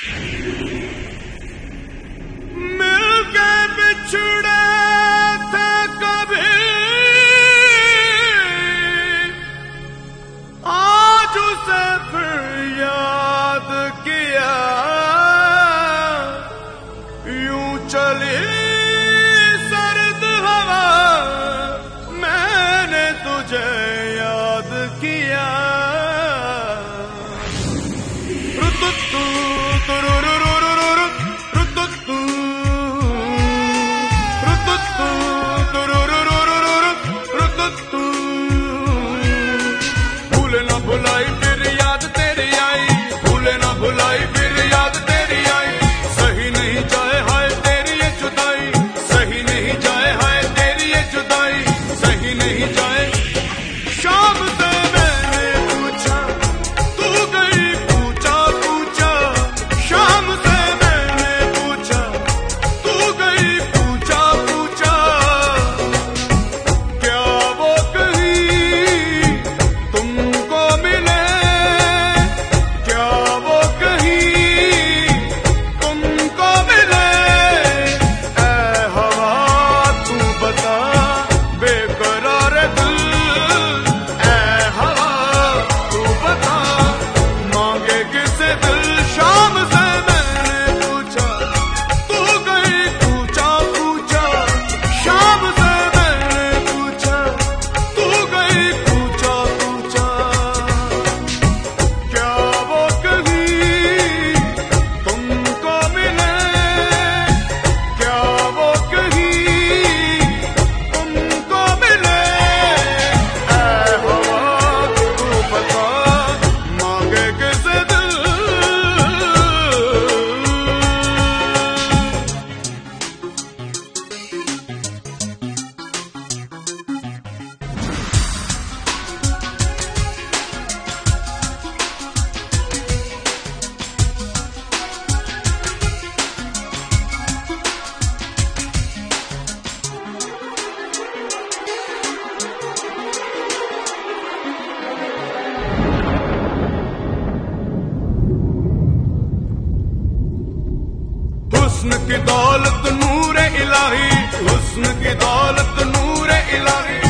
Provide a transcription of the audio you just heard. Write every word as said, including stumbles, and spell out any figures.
मिल के बिछड़े थे कभी, आज उसे फिर याद किया। यूं चली सर्द हवा, मैंने तुझे याद किया। रुतुतु तुरुरुरुरुरु, रुतुतु रुतुतु तुरुरुरुरुरु, रुतुतु। भूले ना भुलाई फिर याद तेरी आई, भूले ना भुलाई फिर याद तेरी आई। सही नहीं जाए हाय तेरी ये जुदाई, सही नहीं जाए हाय तेरी ये जुदाई, सही नहीं जाए। शाम से मैंने पूछा, तू गई पूछा पूछा। शाम से मैंने पूछा, तू गई पूछा पूछा। क्या वो कहीं तुमको मिले, क्या वो कहीं तुमको मिले। ऐ हवा तू बता, बेकरार दिल। ऐ हवा तू बता, मांगे किसे दिल। शाम से मैंने पूछा, तू गई पूछा पूछा। शाम से मैंने पूछा, तू गई पूछा पूछा। क्या वो कहीं तुमको मिले, क्या वो कहीं तुमको मिले। ऐ हवा तू बता, मांगे किसे दिल। हुस्न की दौलत नूरे इलाही, हुस्न की दौलत नूरे इलाही।